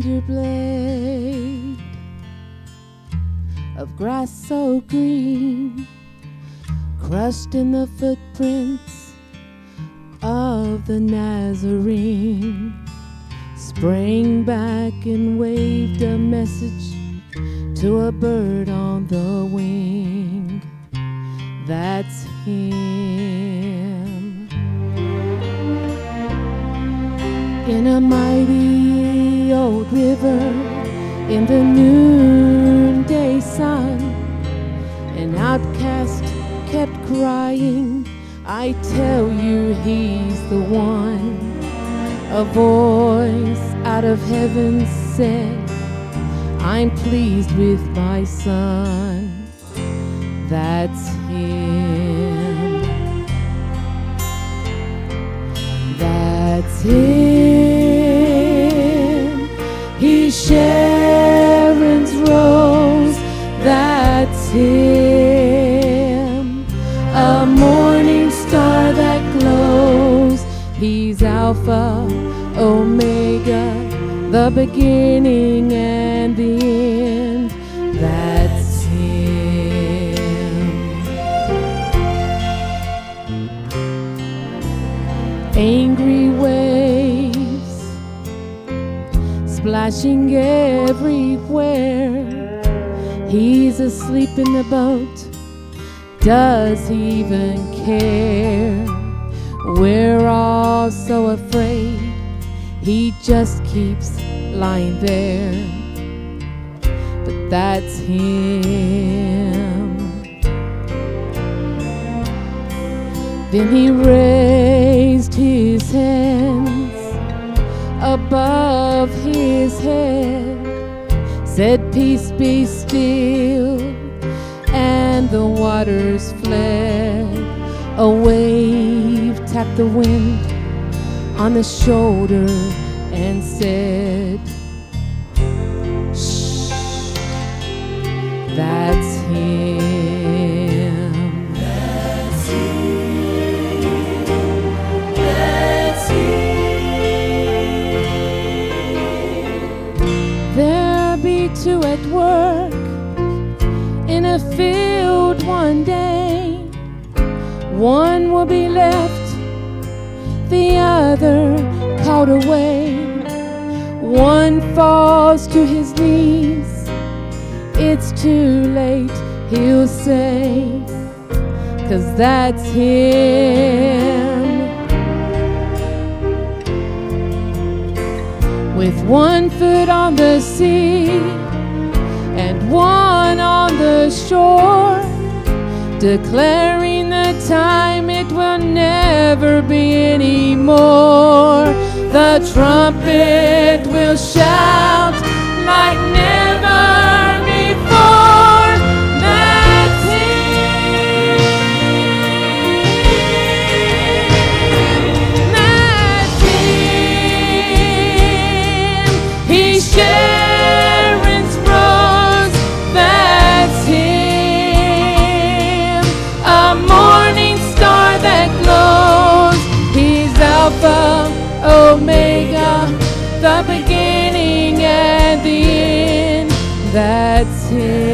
tender blade of grass so green, crushed in the footprints of the Nazarene, sprang back and waved a message to a bird on the wing. That's him. In a mighty old river, in the noonday sun, an outcast kept crying, I tell you he's the one. A voice out of heaven said, I'm pleased with my son. That's him. That's him. He's Sharon's rose. That's him. A morning star that glows. He's Alpha, Omega, the beginning and the end. That's him. Angry waves splashing everywhere. He's asleep in the boat. Does he even care? We're all so afraid. He just keeps lying there. But that's him. Then he raised his hands above his head, said, peace be still, and the waters fled. A wave tapped the wind on the shoulder and said, shh, that's him. That's him. That's him. There'll be two at work in a field one day. One will be left, the other caught away. One falls to his knees. It's too late, he'll say, 'cause that's him. With one foot on the sea and one on the shore, declaring the time it will never be anymore. The trumpet will shout like never before. That's him. That's him. He's Sharon's rose. That's him. A morning star that glows. He's Alpha, Omega, the beginning and the end. That's him.